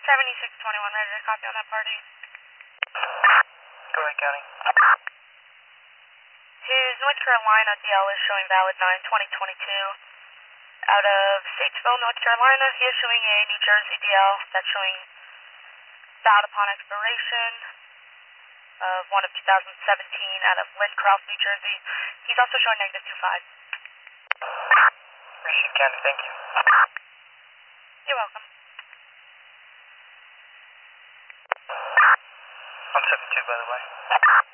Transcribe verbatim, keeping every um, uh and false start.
seventy-six twenty-one, ready to copy on that party. Go ahead, County. His North Carolina D L is showing valid nine twenty twenty-two. Out of Statesville, North Carolina, he is showing a New Jersey D L that's showing valid upon expiration of one of two thousand seventeen out of Lincroft, New Jersey. He's also showing negative two five. Appreciate it, County. Thank you. You're welcome. one seven two, by the way.